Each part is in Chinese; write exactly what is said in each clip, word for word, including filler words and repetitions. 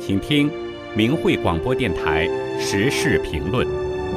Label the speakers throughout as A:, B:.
A: 请听明慧广播电台时事评论。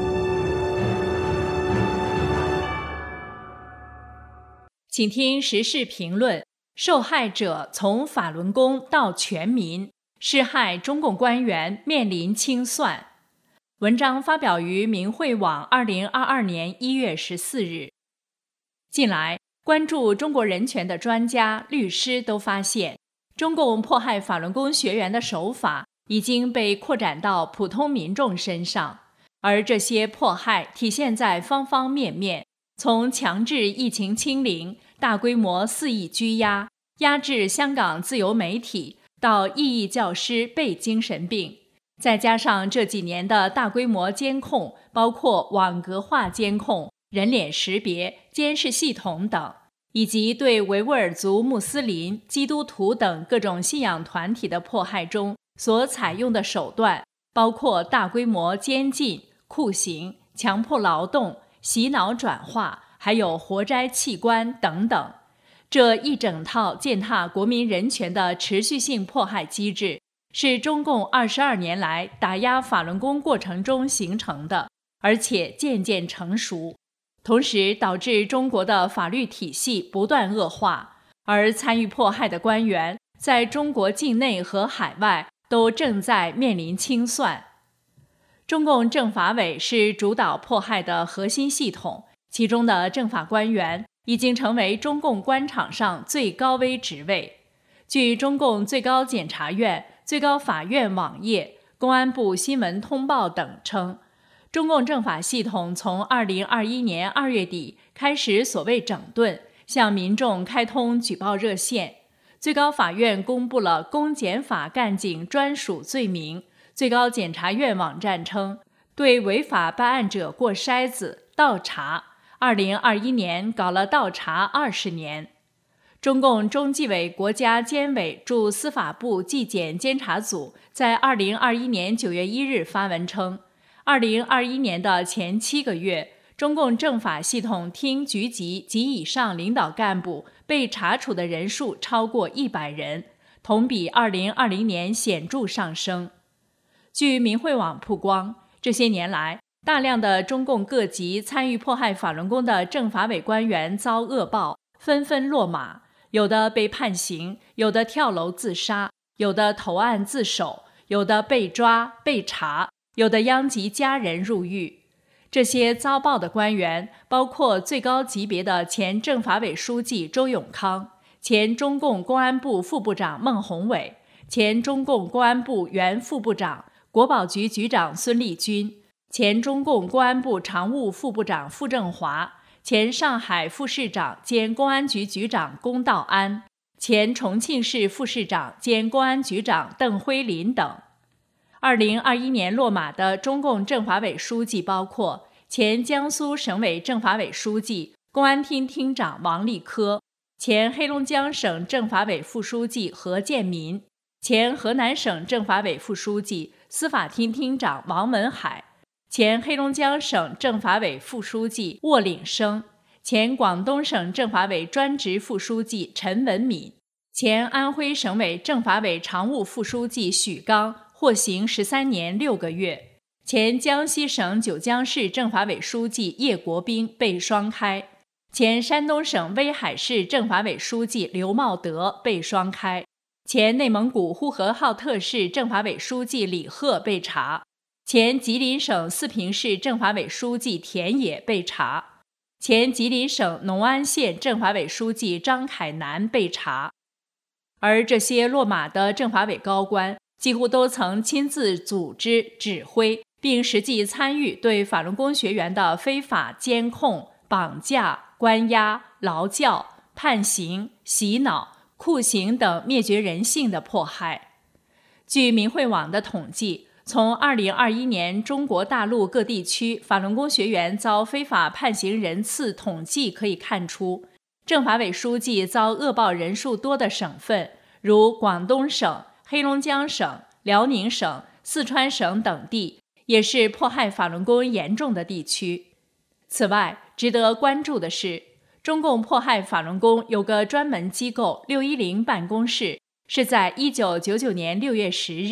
B: 请听时事评论：受害者从法轮功到全民，施害中共官员面临清算。文章发表于明慧网二零二二年一月十四日。近来，关注中国人权的专家、律师都发现，中共迫害法轮功学员的手法已经被扩展到普通民众身上，而这些迫害体现在方方面面，从强制疫情清零、大规模肆意拘押、压制香港自由媒体，到异议教师被精神病，再加上这几年的大规模监控，包括网格化监控、人脸识别、监视系统等，以及对维吾尔族、穆斯林、基督徒等各种信仰团体的迫害中所采用的手段，包括大规模监禁、酷刑、强迫劳动、洗脑转化，还有活摘器官等等。这一整套践踏国民人权的持续性迫害机制，是中共二十二年来打压法轮功过程中形成的，而且渐渐成熟，同时导致中国的法律体系不断恶化，而参与迫害的官员在中国境内和海外都正在面临清算。中共政法委是主导迫害的核心系统，其中的政法官员已经成为中共官场上最高危职位。据中共最高检察院、最高法院网页、公安部新闻通报等称，中共政法系统从二零二一年二月底开始所谓整顿，向民众开通举报热线。最高法院公布了公检法干警专属罪名。最高检察院网站称，对违法办案者过筛子、倒查。二零二一年搞了倒查二十年。中共中纪委国家监委驻司法部纪检监察组在二零二一年九月一日发文称，二零二一年的前七个月，中共政法系统厅局级及以上领导干部被查处的人数超过一百人，同比二零二零年显著上升。据明慧网曝光，这些年来，大量的中共各级参与迫害法轮功的政法委官员遭恶报，纷纷落马，有的被判刑，有的跳楼自杀，有的投案自首，有的被抓被查，有的殃及家人入狱。这些遭报的官员包括最高级别的前政法委书记周永康、前中共公安部副部长孟宏伟、前中共公安部原副部长、国保局局长孙立军、前中共公安部常务副部长傅政华、前上海副市长兼公安局局长龚道安、前重庆市副市长兼公安局长邓辉林等。二零二一年落马的中共政法委书记包括前江苏省委政法委书记、公安厅厅长王立科，前黑龙江省政法委副书记何建民，前河南省政法委副书记、司法厅厅长王文海，前黑龙江省政法委副书记沃岭生，前广东省政法委专职副书记陈文敏，前安徽省委政法委常务副书记许刚获刑十三年六个月，前江西省九江市政法委书记叶国兵被双开，前山东省威海市政法委书记刘茂德被双开，前内蒙古呼和浩特市政法委书记李贺被查，前吉林省四平市政法委书记田野被查，前吉林省农安县政法委书记张凯南被查。而这些落马的政法委高官几乎都曾亲自组织、指挥并实际参与对法轮功学员的非法监控、绑架、关押、劳教、判刑、洗脑、酷刑等灭绝人性的迫害。据明慧网的统计，从二零二一年中国大陆各地区法轮功学员遭非法判刑人次统计可以看出，政法委书记遭恶报人数多的省份，如广东省、黑龙江省、辽宁省、四川省等地，也是迫害法轮功严重的地区。此外，值得关注的是，中共迫害法轮功有个专门机构六一零办公室，是在一九九九年六月十日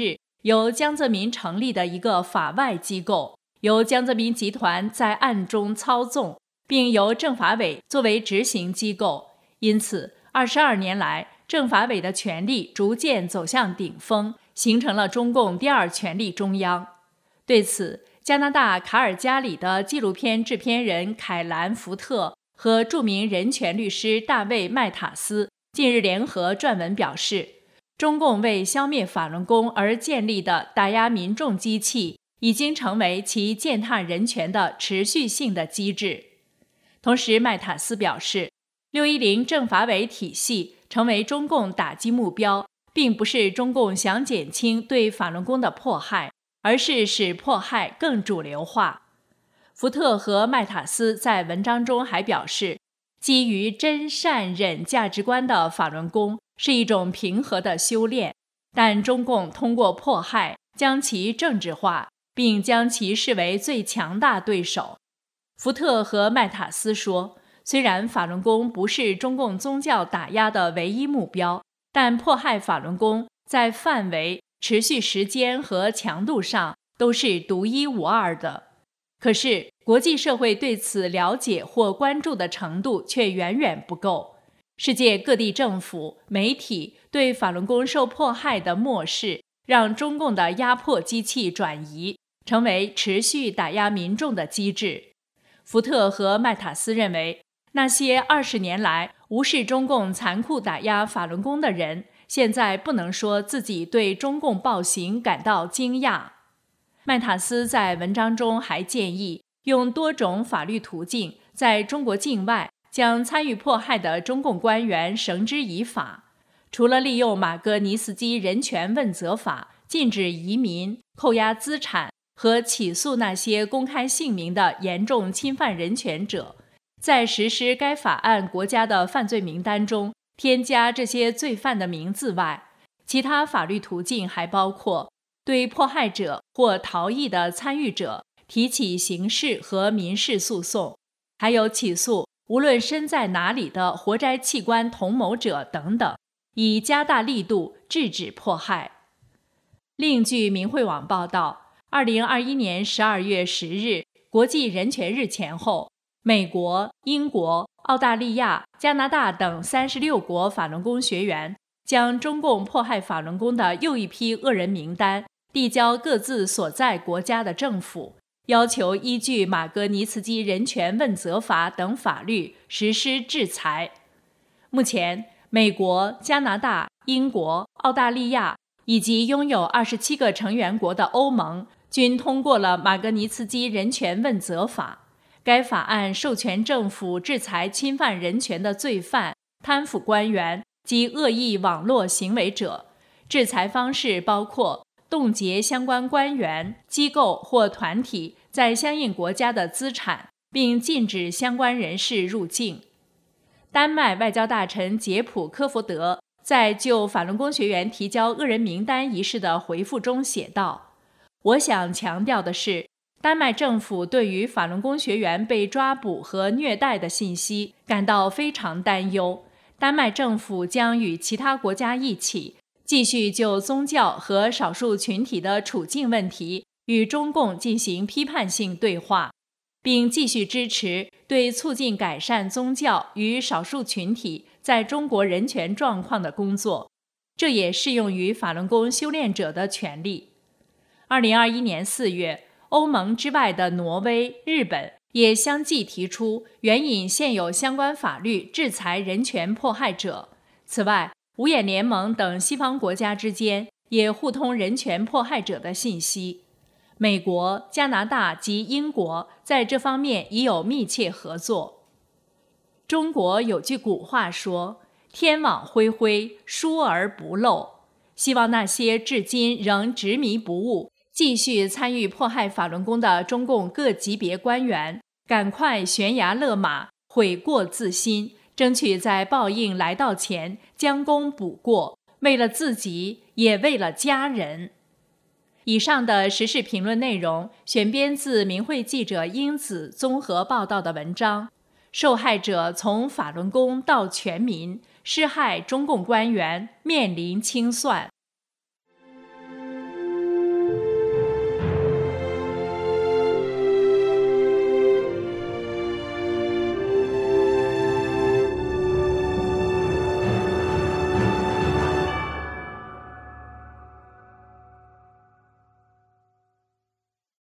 B: 由江泽民成立的一个法外机构，由江泽民集团在暗中操纵，并由政法委作为执行机构。因此，二十二年来，政法委的权力逐渐走向顶峰，形成了中共第二权力中央。对此，加拿大卡尔加里的纪录片制片人凯兰·福特和著名人权律师大卫·麦塔斯近日联合撰文表示，中共为消灭法轮功而建立的打压民众机器已经成为其践踏人权的持续性的机制。同时，麦塔斯表示，六一零政法委体系成为中共打击目标，并不是中共想减轻对法轮功的迫害，而是使迫害更主流化。福特和麦塔斯在文章中还表示，基于真善忍价值观的法轮功是一种平和的修炼，但中共通过迫害将其政治化，并将其视为最强大对手。福特和麦塔斯说，虽然法轮功不是中共宗教打压的唯一目标，但迫害法轮功在范围、持续时间和强度上都是独一无二的。可是，国际社会对此了解或关注的程度却远远不够。世界各地政府、媒体对法轮功受迫害的漠视，让中共的压迫机器转移，成为持续打压民众的机制。福特和麦塔斯认为，那些二十年来无视中共残酷打压法轮功的人，现在不能说自己对中共暴行感到惊讶。麦塔斯在文章中还建议用多种法律途径，在中国境外将参与迫害的中共官员绳之以法。除了利用马格尼斯基人权问责法禁止移民、扣押资产和起诉那些公开姓名的严重侵犯人权者，在实施该法案国家的犯罪名单中添加这些罪犯的名字外，其他法律途径还包括对迫害者或逃逸的参与者提起刑事和民事诉讼，还有起诉无论身在哪里的活摘器官同谋者等等，以加大力度制止迫害。另据明慧网报道，二零二一年十二月十日国际人权日前后，美国、英国、澳大利亚、加拿大等三十六国法轮功学员将中共迫害法轮功的又一批恶人名单递交各自所在国家的政府，要求依据马格尼茨基人权问责法等法律实施制裁。目前，美国、加拿大、英国、澳大利亚以及拥有二十七个成员国的欧盟均通过了马格尼茨基人权问责法。该法案授权政府制裁侵犯人权的罪犯、贪腐官员及恶意网络行为者。制裁方式包括冻结相关官员、机构或团体在相应国家的资产，并禁止相关人士入境。丹麦外交大臣杰普·科佛德在就法轮功学员提交恶人名单一事的回复中写道：“我想强调的是，丹麦政府对于法轮功学员被抓捕和虐待的信息感到非常担忧。丹麦政府将与其他国家一起，继续就宗教和少数群体的处境问题与中共进行批判性对话，并继续支持对促进改善宗教与少数群体在中国人权状况的工作。这也适用于法轮功修炼者的权利。”二零二一年四月，欧盟之外的挪威、日本也相继提出援引现有相关法律制裁人权迫害者。此外，五眼联盟等西方国家之间也互通人权迫害者的信息。美国、加拿大及英国在这方面已有密切合作。中国有句古话说：“天网恢恢，疏而不漏。”希望那些至今仍执迷不悟、继续参与迫害法轮功的中共各级别官员，赶快悬崖勒马，悔过自新，争取在报应来到前将功补过，为了自己，也为了家人。以上的时事评论内容选编自明慧记者英子综合报道的文章《受害者从法轮功到全民，施害中共官员面临清算》。